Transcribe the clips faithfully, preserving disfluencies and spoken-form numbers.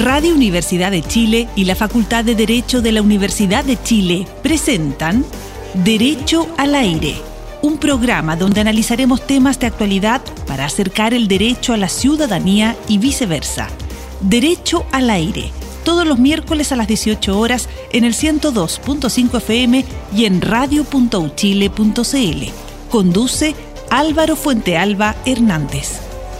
Radio Universidad de Chile y la Facultad de Derecho de la Universidad de Chile presentan Derecho al Aire, un programa donde analizaremos temas de actualidad para acercar el derecho a la ciudadanía y viceversa. Derecho al Aire, todos los miércoles a las dieciocho horas en el ciento dos punto cinco F M y en radio punto u chile punto c l. Conduce Álvaro Fuentealba Hernández.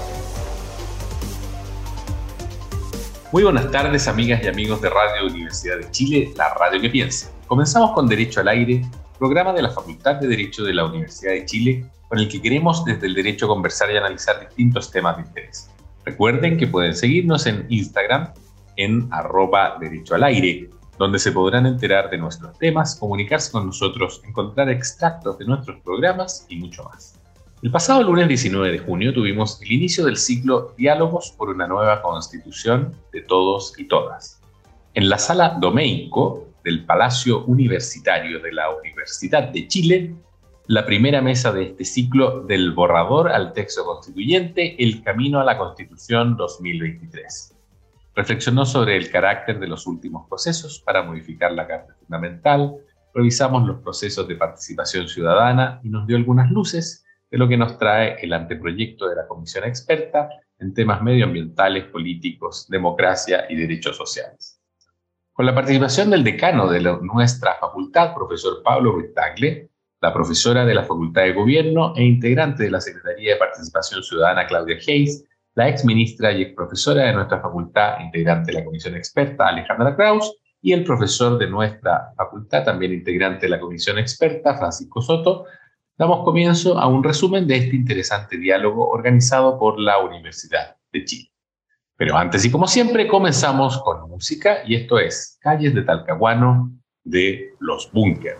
Muy buenas tardes, amigas y amigos de Radio Universidad de Chile, la radio que piensa. Comenzamos con Derecho al Aire, programa de la Facultad de Derecho de la Universidad de Chile, con el que queremos desde el derecho conversar y analizar distintos temas de interés. Recuerden que pueden seguirnos en Instagram en arroba Derecho al Aire, donde se podrán enterar de nuestros temas, comunicarse con nosotros, encontrar extractos de nuestros programas y mucho más. El pasado lunes diecinueve de junio tuvimos el inicio del ciclo Diálogos por una nueva Constitución de Todos y Todas. En la Sala Domeico del Palacio Universitario de la Universidad de Chile, la primera mesa de este ciclo del borrador al texto constituyente, El Camino a la Constitución dos mil veintitrés. Reflexionó sobre el carácter de los últimos procesos para modificar la Carta Fundamental, revisamos los procesos de participación ciudadana y nos dio algunas luces de lo que nos trae el anteproyecto de la Comisión Experta en temas medioambientales, políticos, democracia y derechos sociales. Con la participación del decano de la, nuestra facultad, profesor Pablo Ruiz Tagle, la profesora de la Facultad de Gobierno e integrante de la Secretaría de Participación Ciudadana, Claudia Hayes, la exministra y exprofesora de nuestra facultad, integrante de la Comisión Experta, Alejandra Kraus, y el profesor de nuestra facultad, también integrante de la Comisión Experta, Francisco Soto, damos comienzo a un resumen de este interesante diálogo organizado por la Universidad de Chile. Pero antes y como siempre, comenzamos con música, y esto es Calles de Talcahuano de Los Bunkers.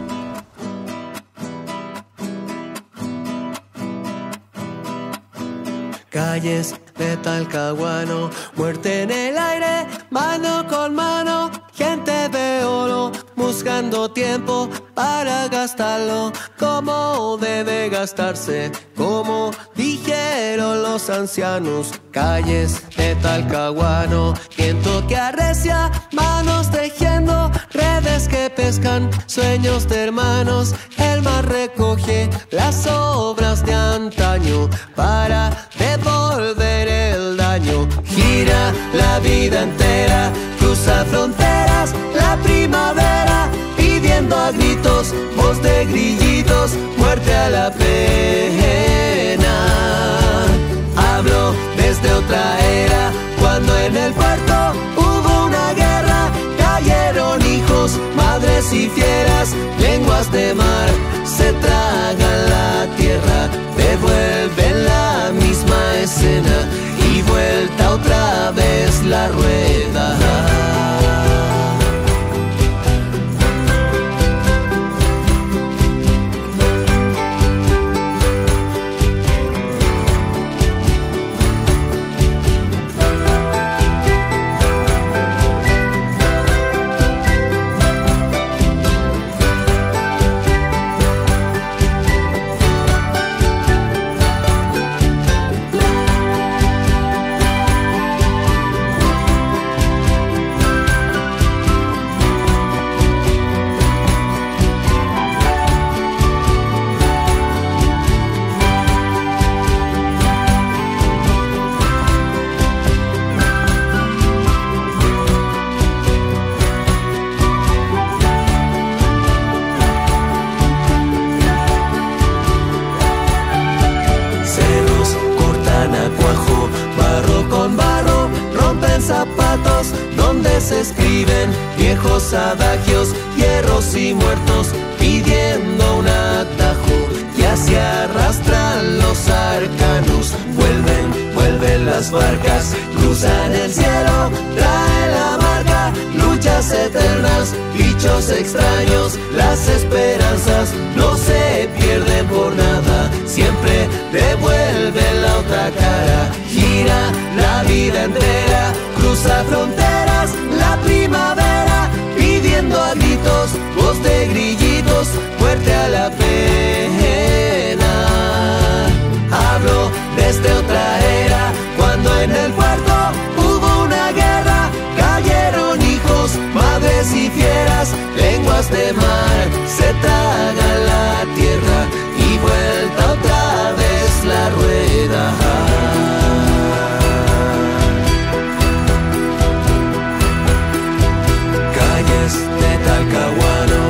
Calles de Talcahuano, muerte en el aire, mano con mano, gente de oro, buscando tiempo para gastarlo, como debe gastarse, como dijeron los ancianos. Calles de Talcahuano, viento que arrecia, manos tejiendo, redes que pescan, sueños de hermanos, el mar recoge las obras de antaño para devolver el daño. Gira la vida entera, cruza fronteras, la primavera, pidiendo a gritos, voz de grillitos, muerte a la pena. Hablo desde otra era, cuando en el puerto hubo una guerra, cayeron hijos, madres y fieras, lenguas de mar, se tragan la tierra, devuelven la misma escena y vuelta otra vez la rueda. Zapatos donde se escriben viejos adagios, hierros y muertos pidiendo un atajo. Ya se arrastran los arcanos, vuelven, vuelven las barcas, cruzan el cielo, trae la marca, luchas eternas, bichos extraños, las esperanzas no se pierden por nada, siempre devuelven la otra cara. Gira la vida entera, cruza fronteras, la primavera, pidiendo a gritos, voz de grillitos, muerte a la pena. Hablo desde otra era, cuando en el puerto hubo una guerra, de mar se tragan la tierra y vuelta otra vez la rueda. Calles de Talcahuano,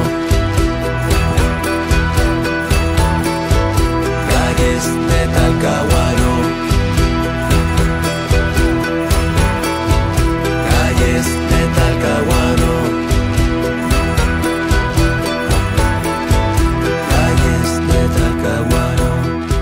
calles de Talcahuano, calles de Talcahuano, calles de Talcahuano.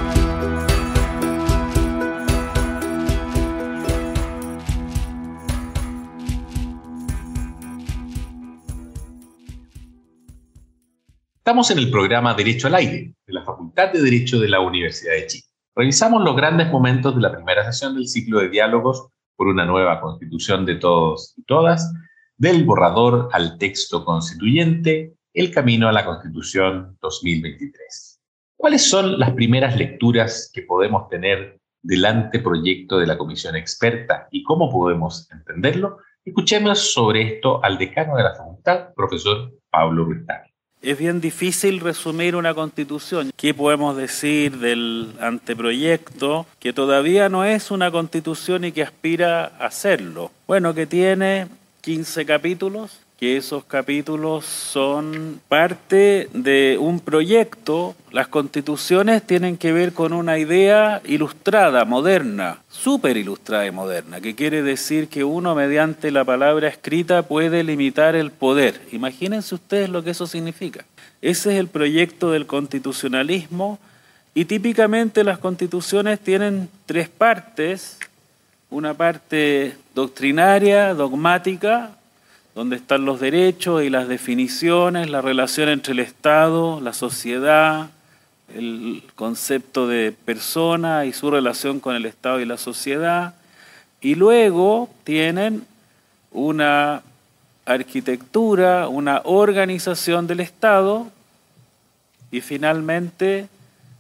Estamos en el programa Derecho al Aire, de la Facultad de Derecho de la Universidad de Chile. Revisamos los grandes momentos de la primera sesión del ciclo de diálogos por una nueva constitución de todos y todas, del borrador al texto constituyente, el camino a la Constitución dos mil veintitrés. ¿Cuáles son las primeras lecturas que podemos tener del anteproyecto de la comisión experta y cómo podemos entenderlo? Escuchemos sobre esto al decano de la facultad, profesor Pablo Ruiz Tagle. Es bien difícil resumir una constitución. ¿Qué podemos decir del anteproyecto? Que todavía no es una constitución y que aspira a serlo. Bueno, que tiene quince capítulos, que esos capítulos son parte de un proyecto. Las constituciones tienen que ver con una idea ilustrada, moderna, súper ilustrada y moderna, que quiere decir que uno mediante la palabra escrita puede limitar el poder. Imagínense ustedes lo que eso significa. Ese es el proyecto del constitucionalismo y típicamente las constituciones tienen tres partes. Una parte doctrinaria, dogmática, donde están los derechos y las definiciones, la relación entre el Estado, la sociedad, el concepto de persona y su relación con el Estado y la sociedad. Y luego tienen una arquitectura, una organización del Estado y finalmente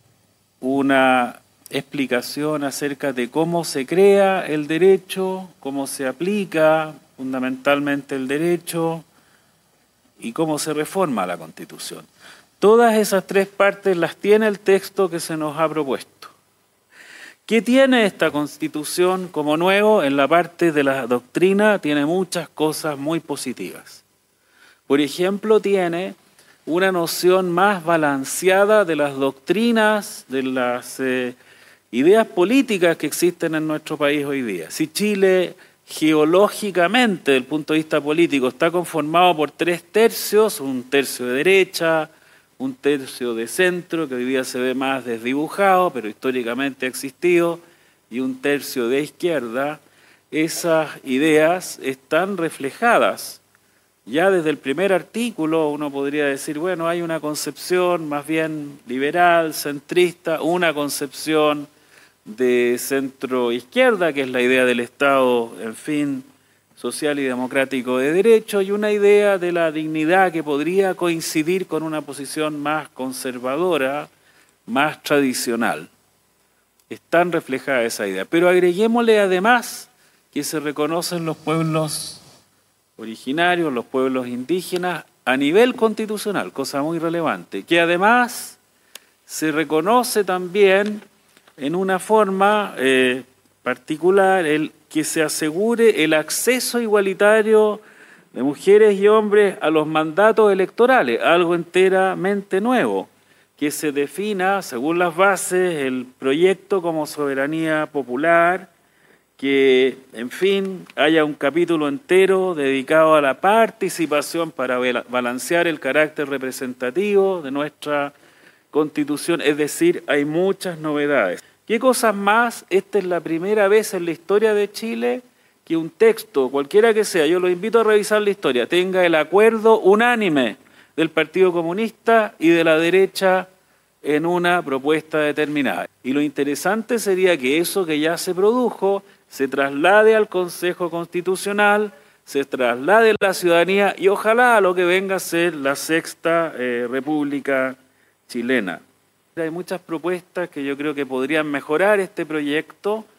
una explicación acerca de cómo se crea el derecho, cómo se aplica fundamentalmente el derecho y cómo se reforma la Constitución. Todas esas tres partes las tiene el texto que se nos ha propuesto. ¿Qué tiene esta Constitución como nuevo? En la parte de la doctrina tiene muchas cosas muy positivas. Por ejemplo, tiene una noción más balanceada de las doctrinas, de las eh, ideas políticas que existen en nuestro país hoy día. Si Chile geológicamente, desde el punto de vista político, está conformado por tres tercios, un tercio de derecha, un tercio de centro, que hoy día se ve más desdibujado, pero históricamente ha existido, y un tercio de izquierda. Esas ideas están reflejadas. Ya desde el primer artículo uno podría decir, bueno, hay una concepción más bien liberal, centrista, una concepción de centro-izquierda, que es la idea del Estado, en fin, social y democrático de derecho, y una idea de la dignidad que podría coincidir con una posición más conservadora, más tradicional. Están reflejadas esa idea. Pero agreguémosle además que se reconocen los pueblos originarios, los pueblos indígenas, a nivel constitucional, cosa muy relevante, que además se reconoce también en una forma eh, particular el que se asegure el acceso igualitario de mujeres y hombres a los mandatos electorales, algo enteramente nuevo, que se defina, según las bases, el proyecto como soberanía popular, que, en fin, haya un capítulo entero dedicado a la participación para balancear el carácter representativo de nuestra Constitución, es decir, hay muchas novedades. ¿Qué cosas más? Esta es la primera vez en la historia de Chile que un texto, cualquiera que sea, yo los invito a revisar la historia, tenga el acuerdo unánime del Partido Comunista y de la derecha en una propuesta determinada. Y lo interesante sería que eso que ya se produjo se traslade al Consejo Constitucional, se traslade a la ciudadanía y ojalá a lo que venga a ser la sexta eh, República Chilena. Hay muchas propuestas que yo creo que podrían mejorar este proyecto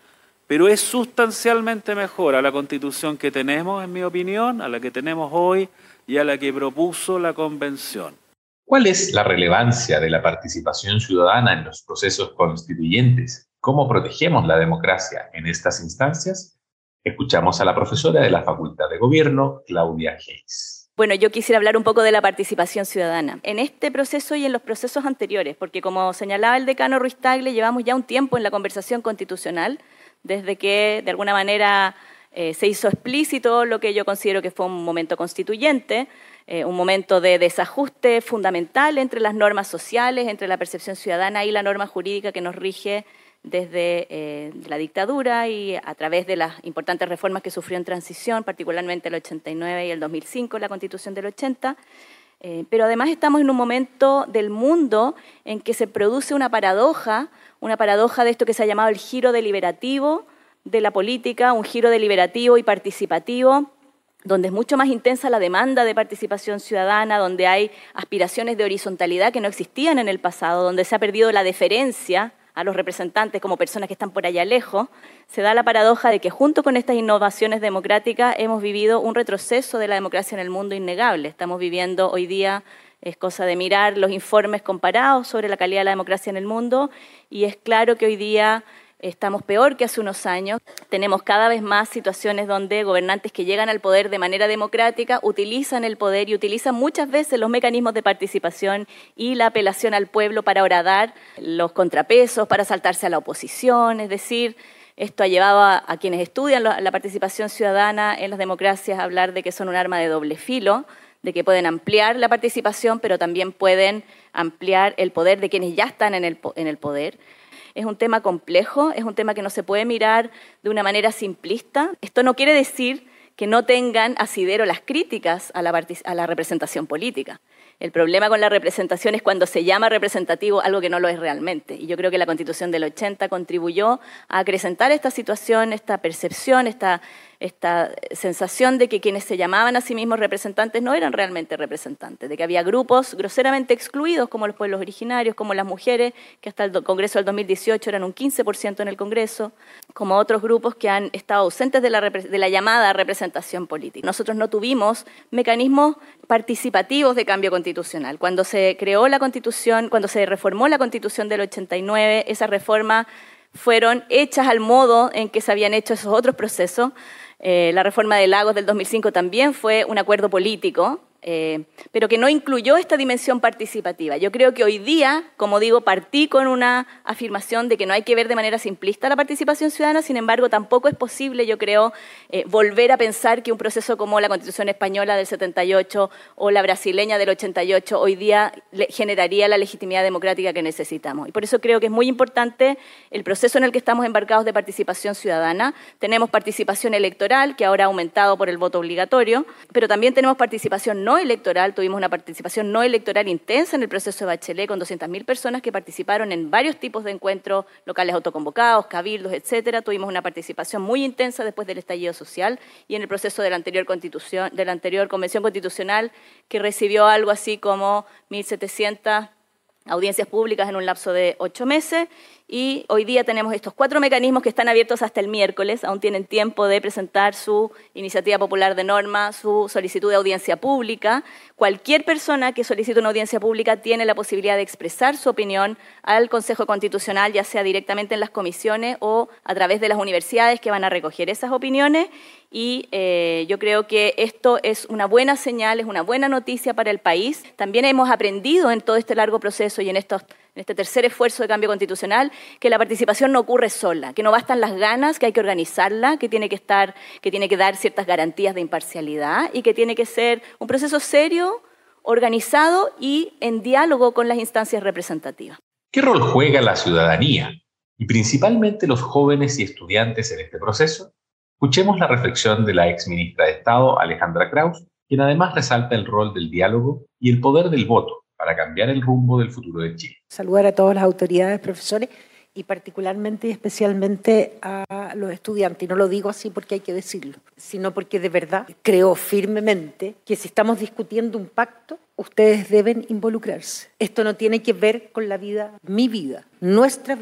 pero es sustancialmente mejor a la Constitución que tenemos, en mi opinión, a la que tenemos hoy y a la que propuso la Convención. ¿Cuál es la relevancia de la participación ciudadana en los procesos constituyentes? ¿Cómo protegemos la democracia en estas instancias? Escuchamos a la profesora de la Facultad de Gobierno, Claudia Hayes. Bueno, yo quisiera hablar un poco de la participación ciudadana en este proceso y en los procesos anteriores, porque como señalaba el decano Ruiz Tagle, llevamos ya un tiempo en la conversación constitucional, desde que de alguna manera eh, se hizo explícito lo que yo considero que fue un momento constituyente, eh, un momento de desajuste fundamental entre las normas sociales, entre la percepción ciudadana y la norma jurídica que nos rige desde eh, la dictadura y a través de las importantes reformas que sufrió en transición, particularmente el ochenta y nueve y el dos mil cinco, la Constitución del ochenta. Eh, pero además estamos en un momento del mundo en que se produce una paradoja, una paradoja de esto que se ha llamado el giro deliberativo de la política, un giro deliberativo y participativo, donde es mucho más intensa la demanda de participación ciudadana, donde hay aspiraciones de horizontalidad que no existían en el pasado, donde se ha perdido la deferencia a los representantes como personas que están por allá lejos. Se da la paradoja de que junto con estas innovaciones democráticas hemos vivido un retroceso de la democracia en el mundo innegable. Estamos viviendo hoy día, es cosa de mirar los informes comparados sobre la calidad de la democracia en el mundo, y es claro que hoy día estamos peor que hace unos años. Tenemos cada vez más situaciones donde gobernantes que llegan al poder de manera democrática utilizan el poder y utilizan muchas veces los mecanismos de participación y la apelación al pueblo para horadar los contrapesos, para saltarse a la oposición. Es decir, esto ha llevado a, a quienes estudian la, la participación ciudadana en las democracias a hablar de que son un arma de doble filo, de que pueden ampliar la participación, pero también pueden ampliar el poder de quienes ya están en el, en el poder. Es un tema complejo, es un tema que no se puede mirar de una manera simplista. Esto no quiere decir que no tengan asidero las críticas a la, a la representación política. El problema con la representación es cuando se llama representativo algo que no lo es realmente. Y yo creo que la Constitución del ochenta contribuyó a acrecentar esta situación, esta percepción, esta, esta sensación de que quienes se llamaban a sí mismos representantes no eran realmente representantes, de que había grupos groseramente excluidos como los pueblos originarios, como las mujeres, que hasta el Congreso del dos mil dieciocho eran un quince por ciento en el Congreso, como otros grupos que han estado ausentes de la, de la llamada representación política. Nosotros no tuvimos mecanismos participativos de cambio constitucional. Cuando se creó la Constitución, cuando se reformó la Constitución del ochenta y nueve, esas reformas fueron hechas al modo en que se habían hecho esos otros procesos. Eh, la reforma de Lagos del dos mil cinco también fue un acuerdo político, eh, pero que no incluyó esta dimensión participativa. Yo creo que hoy día, como digo, partí con una afirmación de que no hay que ver de manera simplista la participación ciudadana, sin embargo, tampoco es posible, yo creo, eh, volver a pensar que un proceso como la Constitución española del setenta y ocho o la brasileña del ochenta y ocho hoy día le generaría la legitimidad democrática que necesitamos. Y por eso creo que es muy importante el proceso en el que estamos embarcados de participación ciudadana. Tenemos participación electoral, que ahora ha aumentado por el voto obligatorio, pero también tenemos participación no electoral. Tuvimos una participación no electoral intensa en el proceso de Bachelet, con doscientas mil personas que participaron en varios tipos de encuentros locales autoconvocados, cabildos, etcétera. Tuvimos una participación muy intensa después del estallido social y en el proceso de la anterior constitución, de la anterior convención constitucional, que recibió algo así como mil setecientas audiencias públicas en un lapso de ocho meses. Y hoy día tenemos estos cuatro mecanismos que están abiertos hasta el miércoles. Aún tienen tiempo de presentar su iniciativa popular de norma, su solicitud de audiencia pública. Cualquier persona que solicite una audiencia pública tiene la posibilidad de expresar su opinión al Consejo Constitucional, ya sea directamente en las comisiones o a través de las universidades que van a recoger esas opiniones. Y eh, yo creo que esto es una buena señal, es una buena noticia para el país. También hemos aprendido en todo este largo proceso y en estos en este tercer esfuerzo de cambio constitucional, que la participación no ocurre sola, que no bastan las ganas, que hay que organizarla, que tiene que estar, que tiene que dar ciertas garantías de imparcialidad y que tiene que ser un proceso serio, organizado y en diálogo con las instancias representativas. ¿Qué rol juega la ciudadanía y principalmente los jóvenes y estudiantes en este proceso? Escuchemos la reflexión de la exministra de Estado, Alejandra Krauss, quien además resalta el rol del diálogo y el poder del voto para cambiar el rumbo del futuro de Chile. Saludar a todas las autoridades, profesores, y particularmente y especialmente a los estudiantes. Y no lo digo así porque hay que decirlo, sino porque de verdad creo firmemente que si estamos discutiendo un pacto, ustedes deben involucrarse. Esto no tiene que ver con la vida, mi vida, nuestra vida.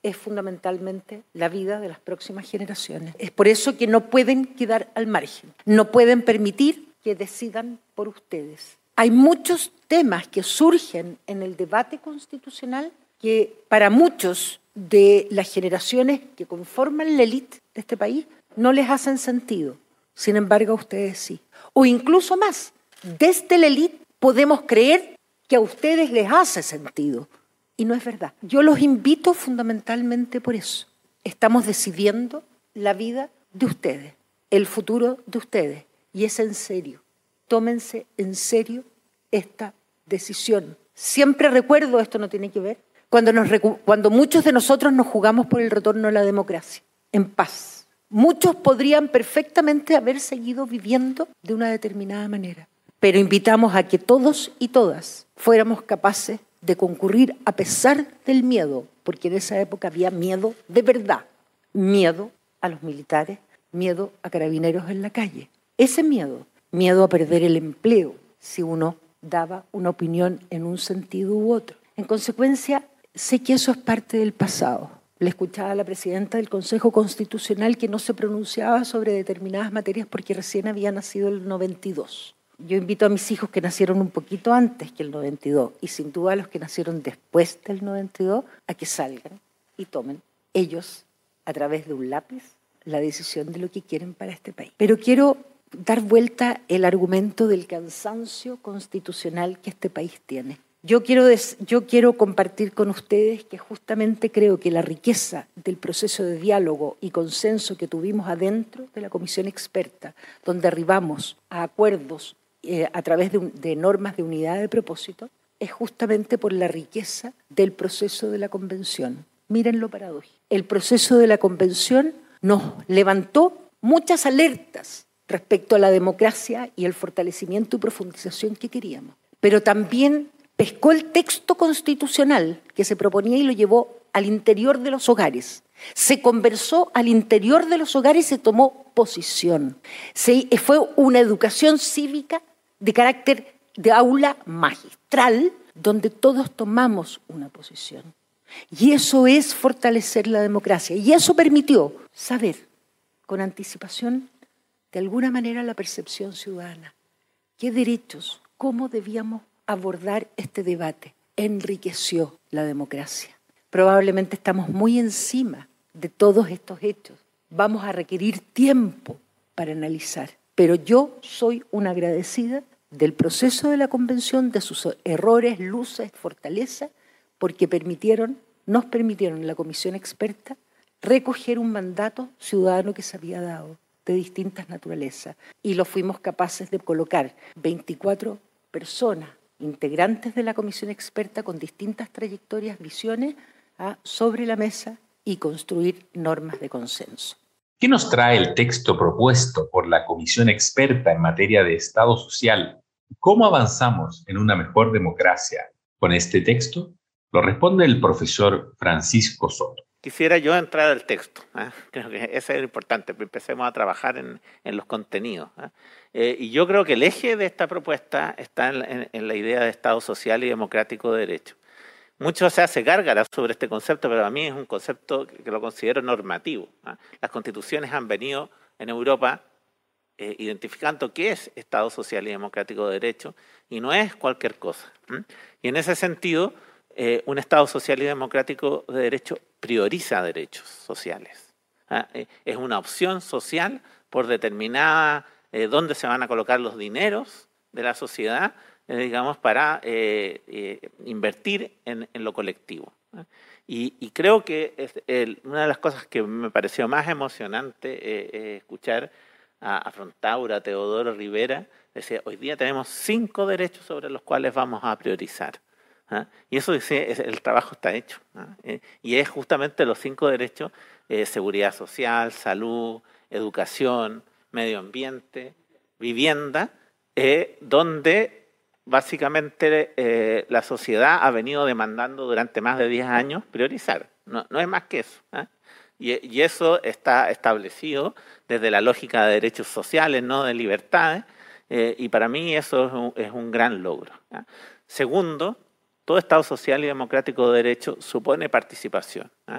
es fundamentalmente la vida de las próximas generaciones. Es por eso que no pueden quedar al margen, no pueden permitir que decidan por ustedes. Hay muchos temas que surgen en el debate constitucional que para muchos de las generaciones que conforman la élite de este país no les hacen sentido. Sin embargo, a ustedes sí. O incluso más, desde la élite podemos creer que a ustedes les hace sentido. Y no es verdad. Yo los invito fundamentalmente por eso. Estamos decidiendo la vida de ustedes, el futuro de ustedes. Y es en serio. Tómense en serio esta decisión. Siempre recuerdo, esto no tiene que ver, cuando, nos, cuando muchos de nosotros nos jugamos por el retorno a la democracia, en paz. Muchos podrían perfectamente haber seguido viviendo de una determinada manera. Pero invitamos a que todos y todas fuéramos capaces de concurrir a pesar del miedo, porque en esa época había miedo de verdad, miedo a los militares, miedo a carabineros en la calle. Ese miedo, miedo a perder el empleo si uno daba una opinión en un sentido u otro. En consecuencia, sé que eso es parte del pasado. Le escuchaba a la presidenta del Consejo Constitucional que no se pronunciaba sobre determinadas materias porque recién había nacido el noventa y dos. Yo invito a mis hijos que nacieron un poquito antes que el noventa y dos y sin duda a los que nacieron después del noventa y dos a que salgan y tomen ellos a través de un lápiz la decisión de lo que quieren para este país. Pero quiero dar vuelta el argumento del cansancio constitucional que este país tiene. Yo quiero, des, yo quiero compartir con ustedes que justamente creo que la riqueza del proceso de diálogo y consenso que tuvimos adentro de la comisión experta, donde arribamos a acuerdos eh, a través de, un, de normas de unidad de propósito, es justamente por la riqueza del proceso de la convención. Miren lo paradójico. El proceso de la convención nos levantó muchas alertas respecto a la democracia y el fortalecimiento y profundización que queríamos, pero también pescó el texto constitucional que se proponía y lo llevó al interior de los hogares. Se conversó al interior de los hogares y se tomó posición. Se, fue una educación cívica de carácter de aula magistral donde todos tomamos una posición. Y eso es fortalecer la democracia. Y eso permitió saber con anticipación, de alguna manera, la percepción ciudadana. ¿Qué derechos? ¿Cómo debíamos abordar este debate? Enriqueció la democracia. Probablemente estamos muy encima de todos estos hechos. Vamos a requerir tiempo para analizar. Pero yo soy una agradecida del proceso de la convención, de sus errores, luces, fortalezas, porque permitieron, nos permitieron en la comisión experta recoger un mandato ciudadano que se había dado de distintas naturalezas. Y lo fuimos capaces de colocar veinticuatro personas integrantes de la comisión experta con distintas trayectorias, visiones, a, sobre la mesa y construir normas de consenso. ¿Qué nos trae el texto propuesto por la comisión experta en materia de Estado social? ¿Cómo avanzamos en una mejor democracia con este texto? Lo responde el profesor Francisco Soto. Quisiera yo entrar al texto. ¿eh? Creo que eso es lo importante, que empecemos a trabajar en, en los contenidos. ¿eh? Eh, y yo creo que el eje de esta propuesta está en, en, en la idea de Estado social y democrático de derecho. Mucho se hace gárgara sobre este concepto, pero a mí es un concepto que, que lo considero normativo. ¿eh? Las constituciones han venido en Europa eh, identificando qué es Estado social y democrático de derecho, y no es cualquier cosa. ¿eh? Y en ese sentido, eh, un Estado social y democrático de derecho prioriza derechos sociales. ¿eh? Es una opción social por determinada eh, dónde se van a colocar los dineros de la sociedad, eh, digamos, para eh, eh, invertir en, en lo colectivo. ¿eh? Y, y creo que es el, una de las cosas que me pareció más emocionante eh, eh, escuchar a, a Frontaura, a Teodoro Rivera, decía, hoy día tenemos cinco derechos sobre los cuales vamos a priorizar. ¿Ah? Y eso dice, el trabajo está hecho. ¿ah? Eh, y es justamente los cinco derechos, eh, seguridad social, salud, educación, medio ambiente, vivienda, eh, donde básicamente eh, la sociedad ha venido demandando durante más de diez años priorizar. No, no es más que eso. ¿ah? Y, y eso está establecido desde la lógica de derechos sociales, no de libertades, eh, y para mí eso es un, es un gran logro. ¿ah? Segundo, todo Estado social y democrático de derecho supone participación. ¿eh?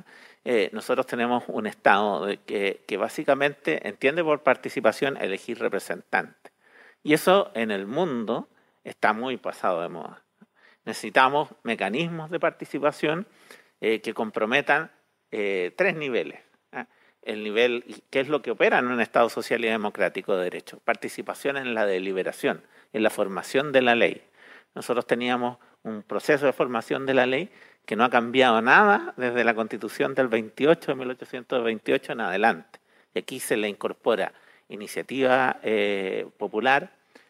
eh, nosotros tenemos un Estado que, que básicamente entiende por participación elegir representantes. Y eso en el mundo está muy pasado de moda. Necesitamos mecanismos de participación eh, que comprometan eh, tres niveles. ¿eh? El nivel, ¿qué es lo que opera en un Estado social y democrático de derecho? Participación en la deliberación, en la formación de la ley. Nosotros teníamos un proceso de formación de la ley que no ha cambiado nada desde la Constitución del veintiocho, de mil ochocientos veintiocho en adelante. Y aquí se le incorpora iniciativa eh, popular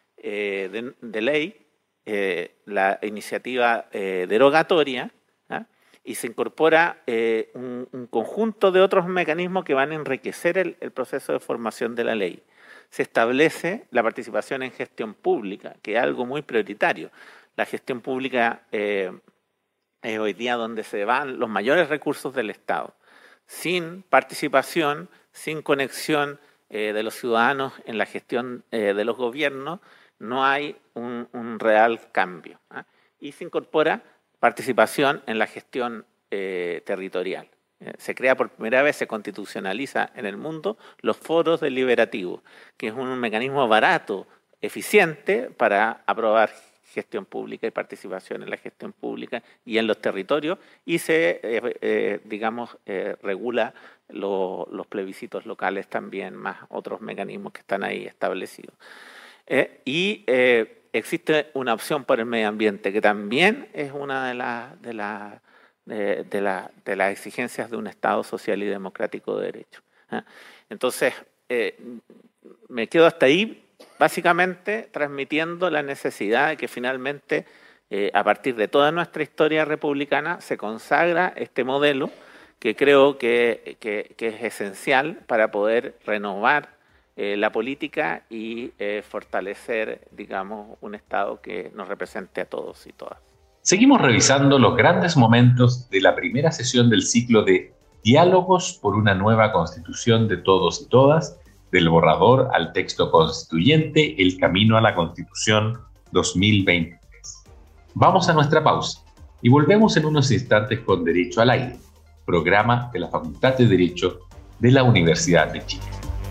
eh, de, de ley, eh, la iniciativa eh, derogatoria, ¿eh? y se incorpora eh, un, un conjunto de otros mecanismos que van a enriquecer el, el proceso de formación de la ley. Se establece la participación en gestión pública, que es algo muy prioritario. La gestión pública eh, es hoy día donde se van los mayores recursos del Estado. Sin participación, sin conexión eh, de los ciudadanos en la gestión eh, de los gobiernos, no hay un, un real cambio. ¿eh? Y se incorpora participación en la gestión eh, territorial. Eh, se crea por primera vez, se constitucionaliza en el mundo los foros deliberativos, que es un mecanismo barato, eficiente para aprobar gestión pública y participación en la gestión pública y en los territorios, y se, eh, eh, digamos, eh, regula lo, los plebiscitos locales también, más otros mecanismos que están ahí establecidos. Eh, y eh, existe una opción por el medio ambiente, que también es una de las de la, de, de la, de las exigencias de un Estado social y democrático de derecho. ¿eh? Entonces, eh, me quedo hasta ahí, básicamente transmitiendo la necesidad de que finalmente, eh, a partir de toda nuestra historia republicana, se consagra este modelo que creo que, que, que es esencial para poder renovar Eh, la política y eh, fortalecer, digamos, un Estado que nos represente a todos y todas. Seguimos revisando los grandes momentos de la primera sesión del ciclo de Diálogos por una nueva Constitución de todos y todas, del borrador al texto constituyente, el camino a la Constitución dos mil veintitrés. Vamos a nuestra pausa y volvemos en unos instantes con Derecho al Aire, programa de la Facultad de Derecho de la Universidad de Chile.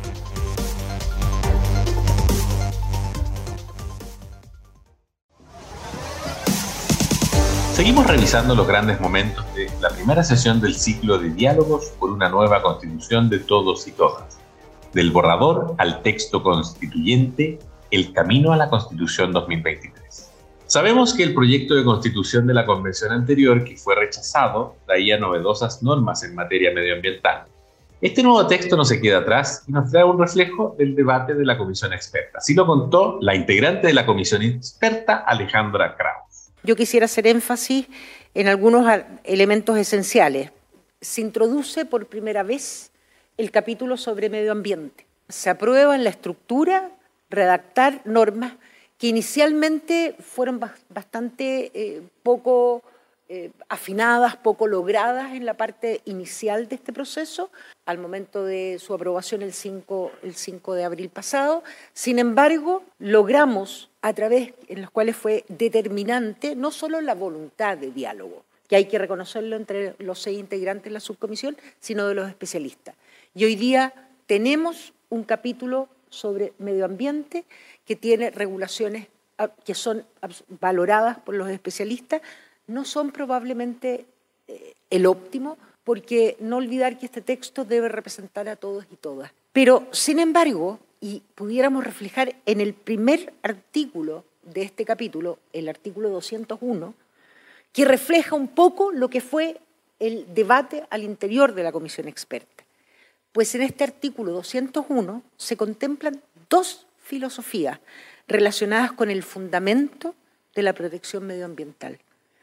Seguimos revisando los grandes momentos de la primera sesión del ciclo de Diálogos por una nueva Constitución de todos y todas, del borrador al texto constituyente, el camino a la Constitución dos mil veintitrés. Sabemos que el proyecto de Constitución de la Convención anterior, que fue rechazado, traía novedosas normas en materia medioambiental. Este nuevo texto no se queda atrás y nos trae un reflejo del debate de la Comisión Experta. Así lo contó la integrante de la Comisión Experta, Alejandra Kraus. Yo quisiera hacer énfasis en algunos elementos esenciales. Se introduce por primera vez el capítulo sobre medio ambiente. Se aprueba en la estructura redactar normas que inicialmente fueron bastante eh, poco eh, afinadas, poco logradas en la parte inicial de este proceso, al momento de su aprobación el cinco, el cinco de abril pasado. Sin embargo, logramos, a través en los cuales fue determinante no solo la voluntad de diálogo, que hay que reconocerlo entre los seis integrantes de la subcomisión, sino de los especialistas. Y hoy día tenemos un capítulo sobre medio ambiente que tiene regulaciones que son valoradas por los especialistas, no son probablemente eh, el óptimo, porque no olvidar que este texto debe representar a todos y todas. Pero, sin embargo, y pudiéramos reflejar en el primer artículo de este capítulo, el artículo doscientos uno, que refleja un poco lo que fue el debate al interior de la Comisión Experta. Pues en este artículo doscientos uno se contemplan dos filosofías relacionadas con el fundamento de la protección medioambiental.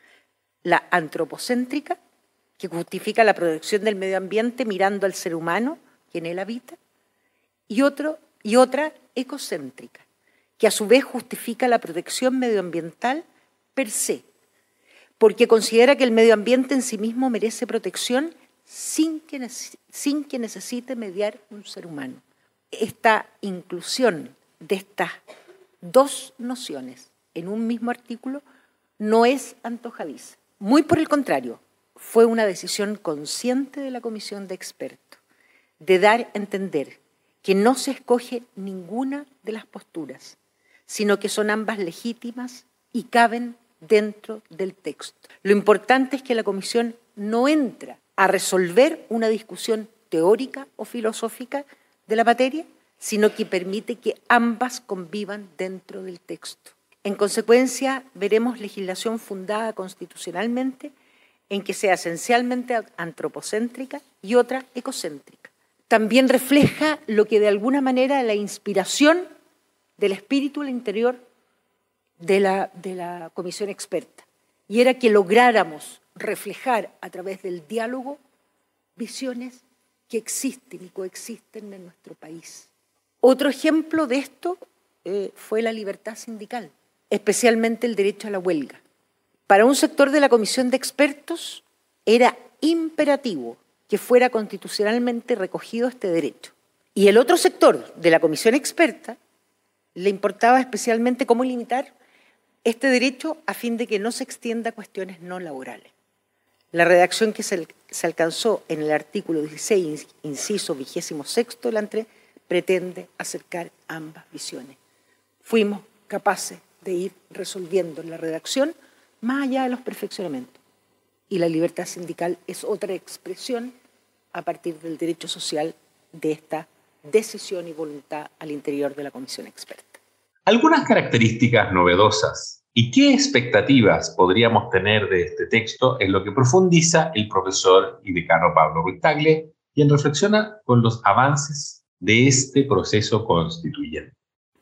La antropocéntrica, que justifica la protección del medio ambiente mirando al ser humano que en él habita, y, otro, y otra ecocéntrica, que a su vez justifica la protección medioambiental per se, porque considera que el medio ambiente en sí mismo merece protección sin que, sin que necesite mediar un ser humano. Esta inclusión de estas dos nociones en un mismo artículo no es antojadiza. Muy por el contrario, fue una decisión consciente de la comisión de expertos, de dar a entender que no se escoge ninguna de las posturas, sino que son ambas legítimas y caben dentro del texto. Lo importante es que la comisión no entra a resolver una discusión teórica o filosófica de la materia, sino que permite que ambas convivan dentro del texto. En consecuencia, veremos legislación fundada constitucionalmente en que sea esencialmente antropocéntrica y otra ecocéntrica. También refleja lo que de alguna manera la inspiración del espíritu al interior de la, de la comisión experta, y era que lográramos reflejar a través del diálogo visiones que existen y coexisten en nuestro país. Otro ejemplo de esto eh, fue la libertad sindical, especialmente el derecho a la huelga. Para un sector de la comisión de expertos era imperativo que fuera constitucionalmente recogido este derecho. Y el otro sector de la comisión experta le importaba especialmente cómo limitar este derecho a fin de que no se extienda a cuestiones no laborales. La redacción que se, se alcanzó en el artículo dieciséis, inciso vigésimo sexto del A N T R E, pretende acercar ambas visiones. Fuimos capaces de ir resolviendo la redacción más allá de los perfeccionamientos. Y la libertad sindical es otra expresión a partir del derecho social de esta decisión y voluntad al interior de la comisión experta. Algunas características novedosas y qué expectativas podríamos tener de este texto es lo que profundiza el profesor y decano Pablo Ruiz-Tagle, quien reflexiona con los avances de este proceso constituyente.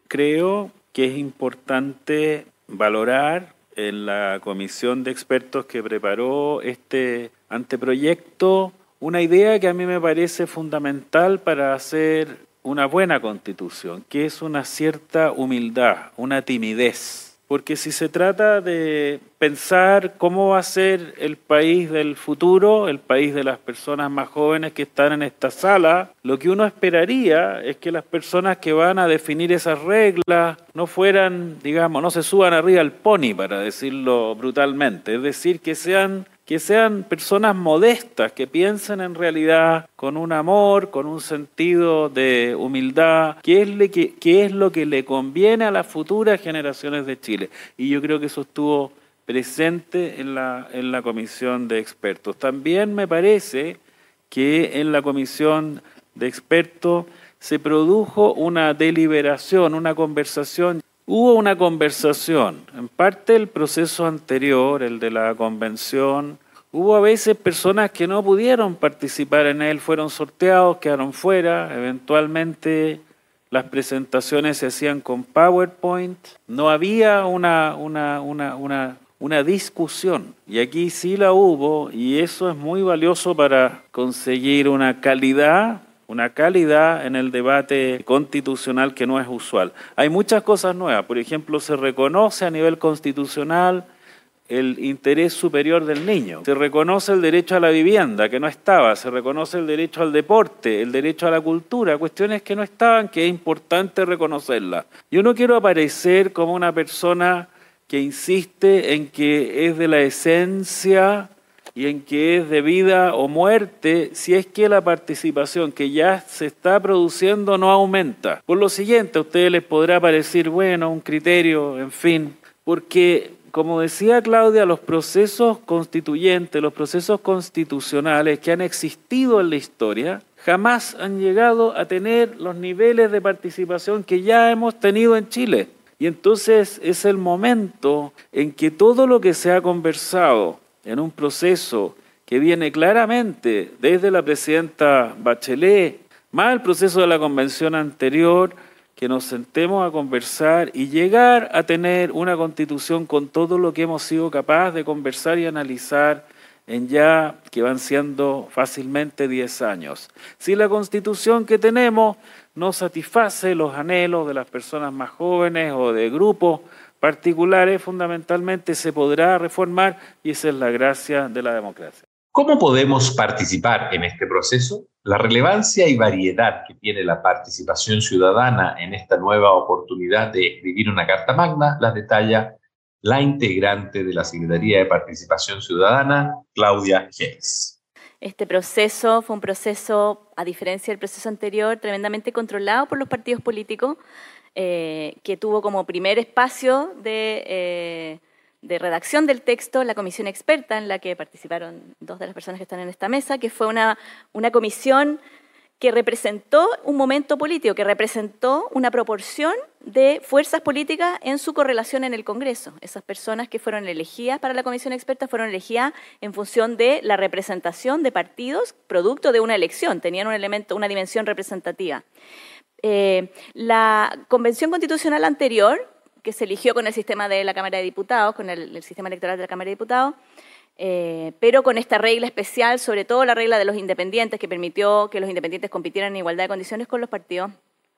Creo que es importante valorar en la comisión de expertos que preparó este anteproyecto una idea que a mí me parece fundamental para hacer una buena constitución, que es una cierta humildad, una timidez. Porque si se trata de pensar cómo va a ser el país del futuro, el país de las personas más jóvenes que están en esta sala, lo que uno esperaría es que las personas que van a definir esas reglas no fueran, digamos, no se suban arriba al pony, para decirlo brutalmente. Es decir, que sean que sean personas modestas, que piensen en realidad con un amor, con un sentido de humildad, qué es, le, qué, qué es lo que le conviene a las futuras generaciones de Chile. Y yo creo que eso estuvo presente en la, en la comisión de expertos. También me parece que en la comisión de expertos se produjo una deliberación, una conversación. Hubo una conversación, en parte del proceso anterior, el de la convención, hubo a veces personas que no pudieron participar en él, fueron sorteados, quedaron fuera, eventualmente las presentaciones se hacían con PowerPoint, no había una, una, una, una, una discusión, y aquí sí la hubo, y eso es muy valioso para conseguir una calidad una calidad en el debate constitucional que no es usual. Hay muchas cosas nuevas, por ejemplo, se reconoce a nivel constitucional el interés superior del niño, se reconoce el derecho a la vivienda, que no estaba, se reconoce el derecho al deporte, el derecho a la cultura, cuestiones que no estaban, que es importante reconocerlas. Yo no quiero aparecer como una persona que insiste en que es de la esencia y en que es de vida o muerte si es que la participación que ya se está produciendo no aumenta. Por lo siguiente, a ustedes les podrá parecer, bueno, un criterio, en fin, porque, como decía Claudia, los procesos constituyentes, los procesos constitucionales que han existido en la historia, jamás han llegado a tener los niveles de participación que ya hemos tenido en Chile. Y entonces es el momento en que todo lo que se ha conversado en un proceso que viene claramente desde la presidenta Bachelet, más el proceso de la convención anterior, que nos sentemos a conversar y llegar a tener una constitución con todo lo que hemos sido capaces de conversar y analizar en ya que van siendo fácilmente diez años. Si la constitución que tenemos no satisface los anhelos de las personas más jóvenes o de grupos particulares, fundamentalmente se podrá reformar, y esa es la gracia de la democracia. ¿Cómo podemos participar en este proceso? La relevancia y variedad que tiene la participación ciudadana en esta nueva oportunidad de escribir una Carta Magna las detalla la integrante de la Secretaría de Participación Ciudadana, Claudia Geis. Este proceso fue un proceso, a diferencia del proceso anterior, tremendamente controlado por los partidos políticos, eh, que tuvo como primer espacio de, eh, de redacción del texto la comisión experta, en la que participaron dos de las personas que están en esta mesa, que fue una, una comisión que representó un momento político, que representó una proporción de fuerzas políticas en su correlación en el Congreso. Esas personas que fueron elegidas para la comisión experta fueron elegidas en función de la representación de partidos producto de una elección, tenían un elemento, una dimensión representativa. Eh, la convención constitucional anterior, que se eligió con el sistema de la Cámara de Diputados, con el, el sistema electoral de la Cámara de Diputados, Eh, pero con esta regla especial, sobre todo la regla de los independientes, que permitió que los independientes compitieran en igualdad de condiciones con los partidos,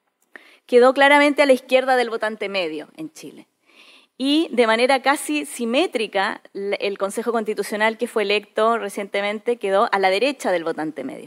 quedó claramente a la izquierda del votante medio en Chile. Y de manera casi simétrica, el Consejo Constitucional que fue electo recientemente quedó a la derecha del votante medio.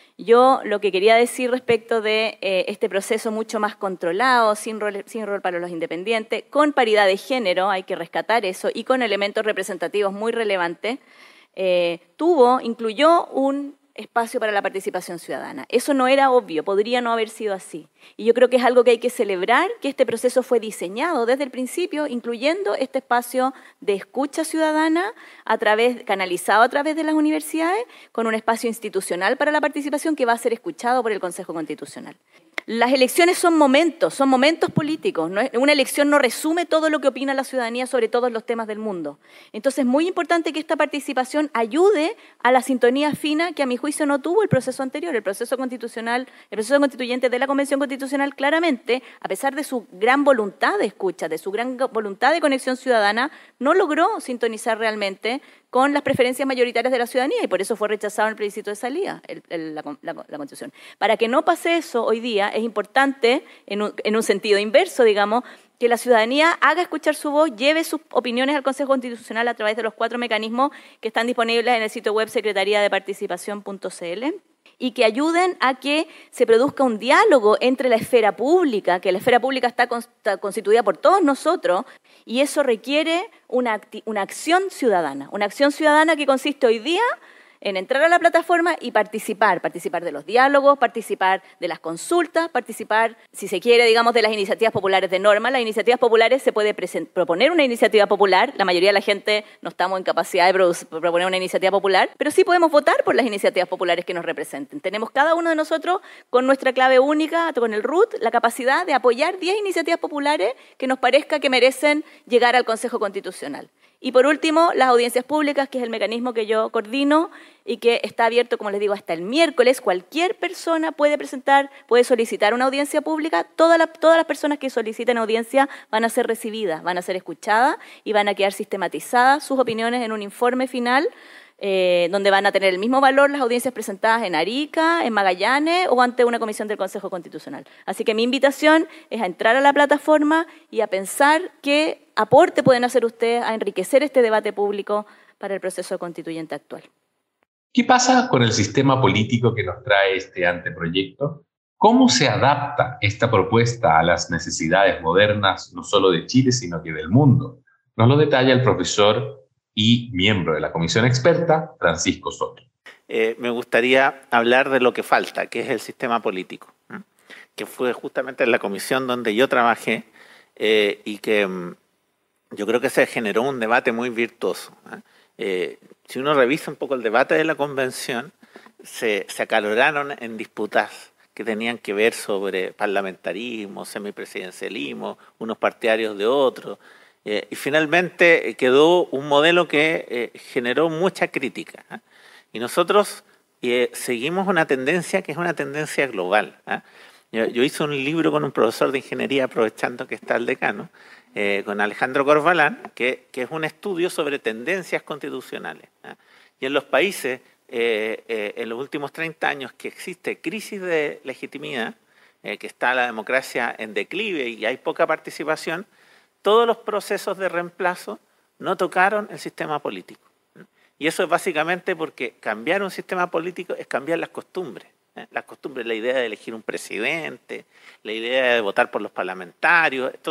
Yo lo que quería decir respecto de eh, este proceso mucho más controlado, sin rol, sin rol para los independientes, con paridad de género, hay que rescatar eso, y con elementos representativos muy relevantes, eh, tuvo, incluyó un espacio para la participación ciudadana. Eso no era obvio, podría no haber sido así. Y yo creo que es algo que hay que celebrar, que este proceso fue diseñado desde el principio, incluyendo este espacio de escucha ciudadana, a través, canalizado a través de las universidades, con un espacio institucional para la participación que va a ser escuchado por el Consejo Constitucional. Las elecciones son momentos, son momentos políticos. ¿No? Una elección no resume todo lo que opina la ciudadanía sobre todos los temas del mundo. Entonces es muy importante que esta participación ayude a la sintonía fina que a mi juicio no tuvo el proceso anterior. El proceso constitucional, el proceso constituyente de la Convención Constitucional claramente, a pesar de su gran voluntad de escucha, de su gran voluntad de conexión ciudadana, no logró sintonizar realmente con las preferencias mayoritarias de la ciudadanía y por eso fue rechazado en el plebiscito de salida el, el, la, la, la Constitución. Para que no pase eso hoy día es importante, en un, en un sentido inverso, digamos, que la ciudadanía haga escuchar su voz, lleve sus opiniones al Consejo Constitucional a través de los cuatro mecanismos que están disponibles en el sitio web secretaría de participación punto c l y que ayuden a que se produzca un diálogo entre la esfera pública, que la esfera pública está constituida por todos nosotros, y eso requiere una, una acción ciudadana, una acción ciudadana que consiste hoy día en entrar a la plataforma y participar, participar de los diálogos, participar de las consultas, participar, si se quiere, digamos, de las iniciativas populares de norma. Las iniciativas populares se puede proponer una iniciativa popular, la mayoría de la gente no estamos en capacidad de proponer una iniciativa popular, pero sí podemos votar por las iniciativas populares que nos representen. Tenemos cada uno de nosotros, con nuestra clave única, con el R U T, la capacidad de apoyar diez iniciativas populares que nos parezca que merecen llegar al Consejo Constitucional. Y por último, las audiencias públicas, que es el mecanismo que yo coordino y que está abierto, como les digo, hasta el miércoles. Cualquier persona puede presentar, puede solicitar una audiencia pública. Todas las, todas las personas que soliciten audiencia van a ser recibidas, van a ser escuchadas y van a quedar sistematizadas sus opiniones en un informe final, eh, donde van a tener el mismo valor las audiencias presentadas en Arica, en Magallanes o ante una comisión del Consejo Constitucional. Así que mi invitación es a entrar a la plataforma y a pensar qué aporte pueden hacer ustedes a enriquecer este debate público para el proceso constituyente actual. ¿Qué pasa con el sistema político que nos trae este anteproyecto? ¿Cómo se adapta esta propuesta a las necesidades modernas, no solo de Chile, sino que del mundo? Nos lo detalla el profesor y miembro de la comisión experta, Francisco Soto. Eh, me gustaría hablar de lo que falta, que es el sistema político, ¿eh? que fue justamente en la comisión donde yo trabajé eh, y que um, yo creo que se generó un debate muy virtuoso. ¿eh? Eh, si uno revisa un poco el debate de la convención, se, se acaloraron en disputas que tenían que ver sobre parlamentarismo, semipresidencialismo, unos partidarios de otros, eh, y finalmente quedó un modelo que eh, generó mucha crítica. ¿eh? Y nosotros eh, seguimos una tendencia que es una tendencia global. ¿eh? Yo, yo hice un libro con un profesor de ingeniería, aprovechando que está el decano, eh, con Alejandro Corvalán, que, que es un estudio sobre tendencias constitucionales. ¿eh? Y en los países, eh, eh, en los últimos treinta años, que existe crisis de legitimidad, eh, que está la democracia en declive y hay poca participación, todos los procesos de reemplazo no tocaron el sistema político. Y eso es básicamente porque cambiar un sistema político es cambiar las costumbres. ¿eh? Las costumbres, la idea de elegir un presidente, la idea de votar por los parlamentarios. Entonces,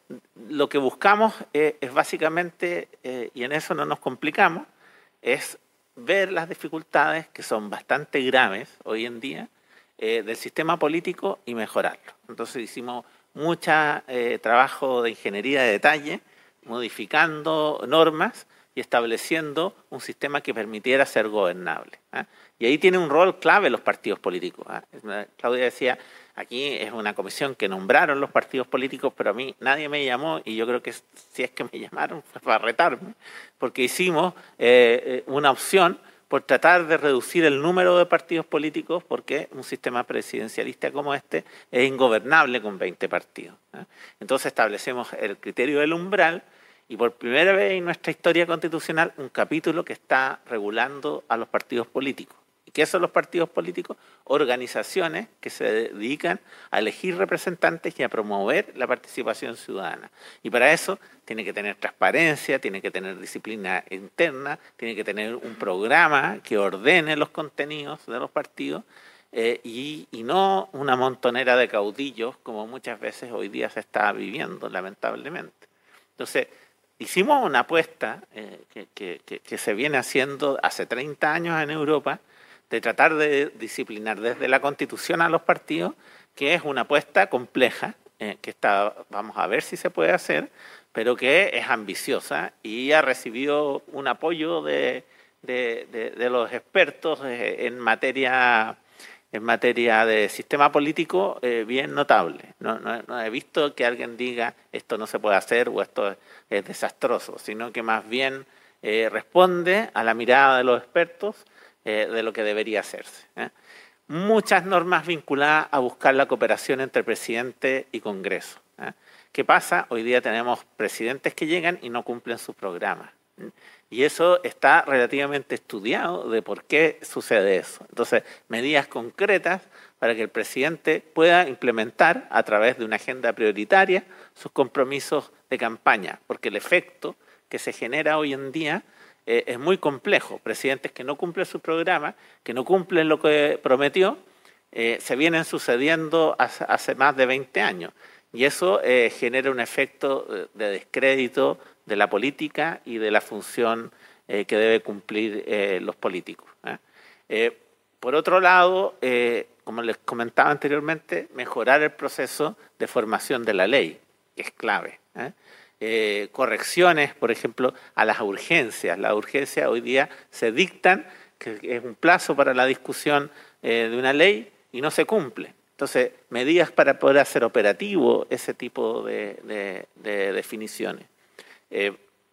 lo que buscamos eh, es básicamente, eh, y en eso no nos complicamos, es ver las dificultades que son bastante graves hoy en día eh, del sistema político y mejorarlo. Entonces hicimos mucho eh, trabajo de ingeniería de detalle, modificando normas y estableciendo un sistema que permitiera ser gobernable, ¿eh? Y ahí tiene un rol clave los partidos políticos, ¿eh? Claudia decía, aquí es una comisión que nombraron los partidos políticos, pero a mí nadie me llamó, y yo creo que si es que me llamaron fue para retarme, porque hicimos eh, una opción por tratar de reducir el número de partidos políticos, porque un sistema presidencialista como este es ingobernable con veinte partidos, ¿eh? Entonces establecemos el criterio del umbral, y por primera vez en nuestra historia constitucional un capítulo que está regulando a los partidos políticos. ¿Y qué son los partidos políticos? Organizaciones que se dedican a elegir representantes y a promover la participación ciudadana. Y para eso tiene que tener transparencia, tiene que tener disciplina interna, tiene que tener un programa que ordene los contenidos de los partidos eh, y, y no una montonera de caudillos como muchas veces hoy día se está viviendo, lamentablemente. Entonces, hicimos una apuesta eh, que, que, que se viene haciendo hace treinta años en Europa, de tratar de disciplinar desde la Constitución a los partidos, que es una apuesta compleja, eh, que está, vamos a ver si se puede hacer, pero que es ambiciosa y ha recibido un apoyo de, de, de, de los expertos eh, en materia, en materia de sistema político eh, bien notable. No, no, no he visto que alguien diga esto no se puede hacer o esto es, es desastroso, sino que más bien eh, responde a la mirada de los expertos Eh, de lo que debería hacerse, ¿eh? Muchas normas vinculadas a buscar la cooperación entre presidente y Congreso, ¿eh? ¿Qué pasa? Hoy día tenemos presidentes que llegan y no cumplen sus programas, ¿eh? Y eso está relativamente estudiado de por qué sucede eso. Entonces, medidas concretas para que el presidente pueda implementar a través de una agenda prioritaria sus compromisos de campaña, porque el efecto que se genera hoy en día Eh, es muy complejo. Presidentes que no cumplen su programa, que no cumplen lo que prometió, eh, se vienen sucediendo hace, hace más de veinte años. Y eso eh, genera un efecto de descrédito de la política y de la función eh, que debe cumplir eh, los políticos, ¿eh? Eh, por otro lado, eh, como les comentaba anteriormente, mejorar el proceso de formación de la ley, que es clave, ¿eh? Eh, correcciones, por ejemplo, a las urgencias. Las urgencias hoy día se dictan, que es un plazo para la discusión eh, de una ley y no se cumple. Entonces, medidas para poder hacer operativo ese tipo de, de, de definiciones. Eh,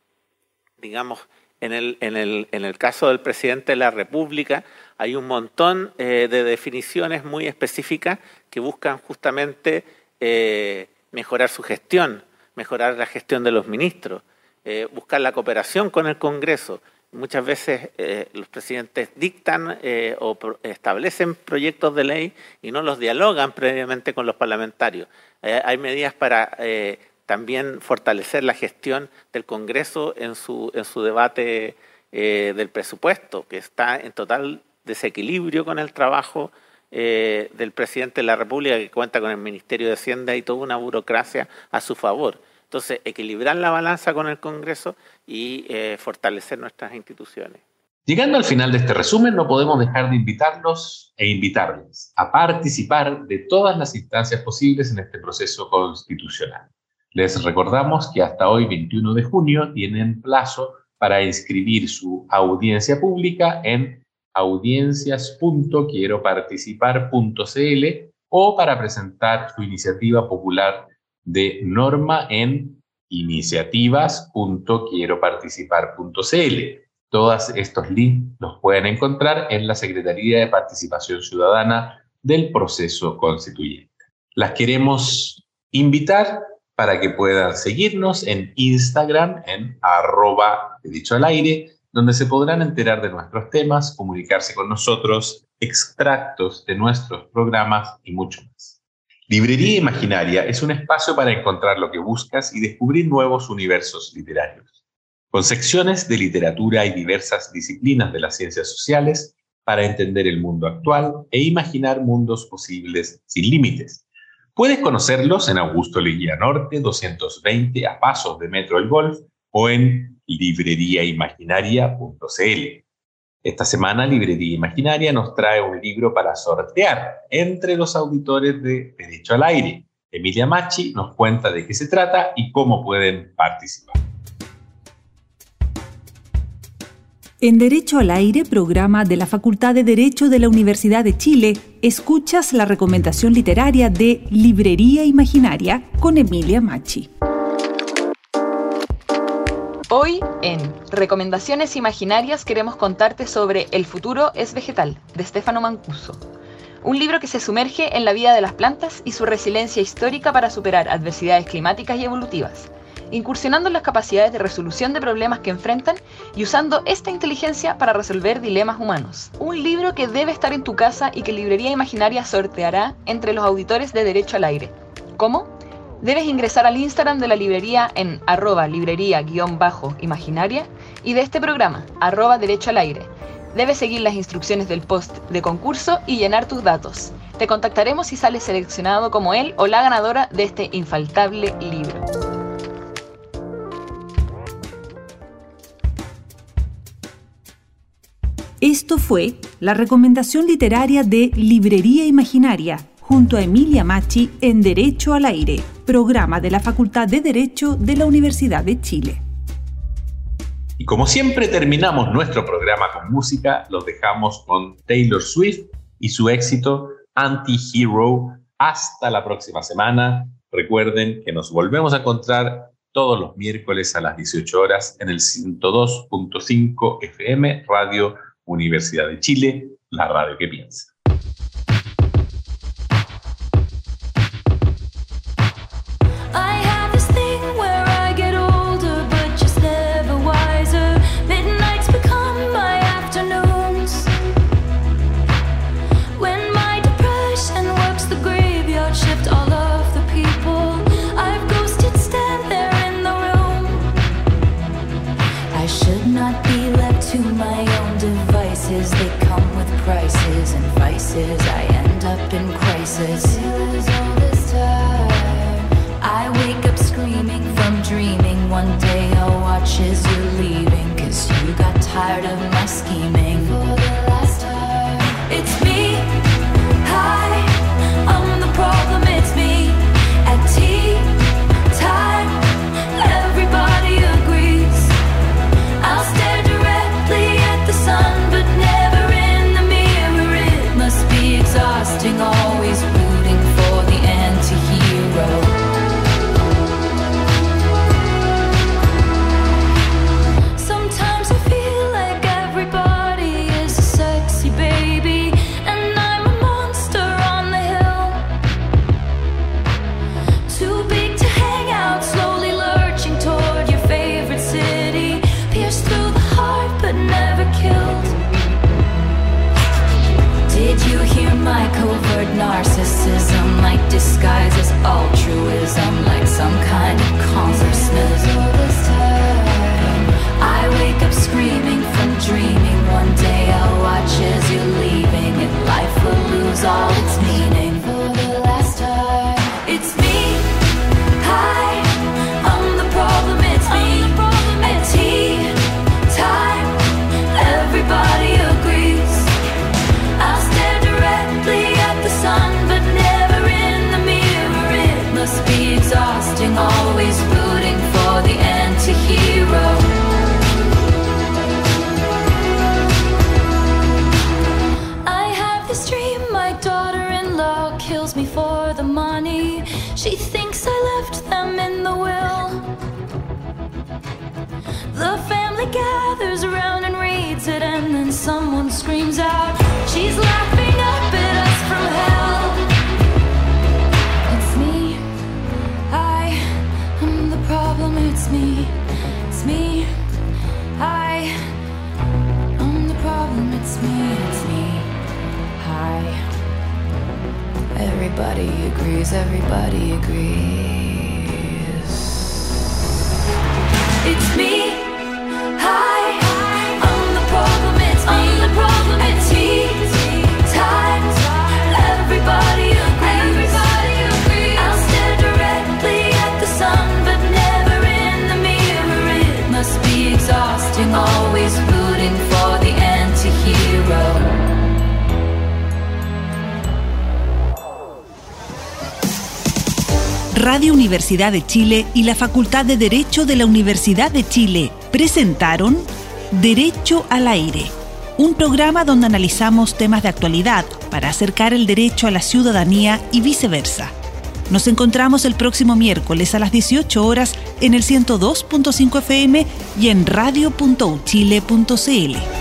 digamos, en el, en, el, en el caso del presidente de la República hay un montón eh, de definiciones muy específicas que buscan justamente eh, mejorar su gestión, mejorar la gestión de los ministros, eh, buscar la cooperación con el Congreso. Muchas veces eh, los presidentes dictan eh, o pro establecen proyectos de ley y no los dialogan previamente con los parlamentarios. Eh, hay medidas para eh, también fortalecer la gestión del Congreso en su, en su debate eh, del presupuesto, que está en total desequilibrio con el trabajo Eh, del presidente de la República, que cuenta con el Ministerio de Hacienda y toda una burocracia a su favor. Entonces, equilibrar la balanza con el Congreso y eh, fortalecer nuestras instituciones. Llegando al final de este resumen, no podemos dejar de invitarlos e invitarles a participar de todas las instancias posibles en este proceso constitucional. Les recordamos que hasta hoy, veintiuno de junio, tienen plazo para inscribir su audiencia pública en audiencias punto quiero participar punto c l o para presentar su iniciativa popular de norma en iniciativas punto quiero participar punto c l. Todos estos links los pueden encontrar en la Secretaría de Participación Ciudadana del Proceso Constituyente. Las queremos invitar para que puedan seguirnos en Instagram en arroba dicho al aire, donde se podrán enterar de nuestros temas, comunicarse con nosotros, extractos de nuestros programas y mucho más. Librería Imaginaria es un espacio para encontrar lo que buscas y descubrir nuevos universos literarios, con secciones de literatura y diversas disciplinas de las ciencias sociales para entender el mundo actual e imaginar mundos posibles sin límites. Puedes conocerlos en Augusto Leguía Norte, doscientos veinte, a pasos de Metro El Golf, o en librería imaginaria punto c l. Esta semana, Librería Imaginaria nos trae un libro para sortear entre los auditores de Derecho al Aire. Emilia Machi nos cuenta de qué se trata y cómo pueden participar. En Derecho al Aire, programa de la Facultad de Derecho de la Universidad de Chile, escuchas la recomendación literaria de Librería Imaginaria con Emilia Machi. Hoy, en Recomendaciones Imaginarias, queremos contarte sobre El futuro es vegetal, de Stefano Mancuso. Un libro que se sumerge en la vida de las plantas y su resiliencia histórica para superar adversidades climáticas y evolutivas, incursionando en las capacidades de resolución de problemas que enfrentan y usando esta inteligencia para resolver dilemas humanos. Un libro que debe estar en tu casa y que Librería Imaginaria sorteará entre los auditores de Derecho al Aire. ¿Cómo? Debes ingresar al Instagram de la librería en arroba librería-imaginaria y de este programa, arroba Derecho al Aire. Debes seguir las instrucciones del post de concurso y llenar tus datos. Te contactaremos si sales seleccionado como él o la ganadora de este infaltable libro. Esto fue la recomendación literaria de Librería Imaginaria, junto a Emilia Machi en Derecho al Aire, programa de la Facultad de Derecho de la Universidad de Chile. Y como siempre terminamos nuestro programa con música, los dejamos con Taylor Swift y su éxito Anti-Hero. Hasta la próxima semana. Recuerden que nos volvemos a encontrar todos los miércoles a las dieciocho horas en el ciento dos punto cinco F M Radio Universidad de Chile, la radio que piensa. They come with prices and vices. I end up in crisis. All this time, I wake up screaming from dreaming. One day I'll watch as you're leaving, 'cause you got tired of my scheming. For the last time, it's me. Hi, I'm the problem. It's me. At tea time, everybody agrees. I'll stare directly at the sun, but never in the mirror. It must be exhausting, always rooting for the anti-hero. Sometimes I feel like everybody is a sexy baby, and I'm a monster on the hill. Too big to hang out, slowly lurching toward your favorite city. Pierced through the heart, but never killed. Did you hear my covert narcissism? Like disguise as altruism, like some kind of consciousness. All this time, I wake up screaming from dreaming. One day I'll watch as you're leaving, and life will lose all its meaning. For the last time, it's me. Hi, I'm the problem. It's me. At tea time, everybody agrees. I'll stare directly at the sun, but never in the mirror. It must be exhausting, always rooting for the anti-hero. I have this dream, my daughter-in-law kills me for the money. She thinks I left them in the will. The family gathers around and reads it, and then someone screams out, she's laughing up at us from hell. It's me. I am the problem. It's me. It's me. I am the problem. It's me. It's me. Hi. Everybody agrees. Everybody agrees. It's me. Hi, I'm the problem, it's me. I'm the problem, it's tea time. Everybody agrees. Everybody agrees. Radio Universidad de Chile y la Facultad de Derecho de la Universidad de Chile presentaron Derecho al Aire, un programa donde analizamos temas de actualidad para acercar el derecho a la ciudadanía y viceversa. Nos encontramos el próximo miércoles a las dieciocho horas en el ciento dos punto cinco F M y en radio punto u chile punto c l.